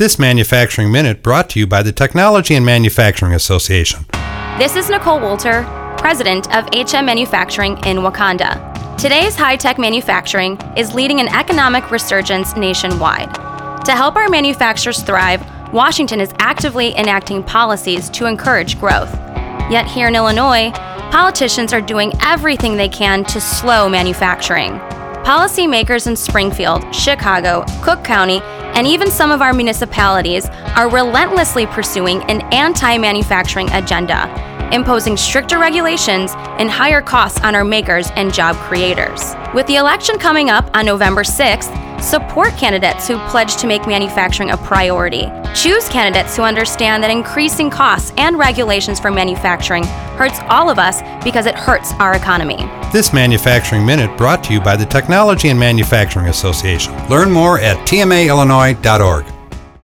This Manufacturing Minute brought to you by the Technology and Manufacturing Association. This is Nicole Wolter, President of HM Manufacturing in Wakanda. Today's high-tech manufacturing is leading an economic resurgence nationwide. To help our manufacturers thrive, Washington is actively enacting policies to encourage growth. Yet here in Illinois, politicians are doing everything they can to slow manufacturing. Policymakers in Springfield, Chicago, Cook County, and even some of our municipalities are relentlessly pursuing an anti-manufacturing agenda, imposing stricter regulations and higher costs on our makers and job creators. With the election coming up on November 6th, support candidates who pledge to make manufacturing a priority. Choose candidates who understand that increasing costs and regulations for manufacturing hurts all of us because it hurts our economy. This Manufacturing Minute brought to you by the Technology and Manufacturing Association. Learn more at tmaillinois.org.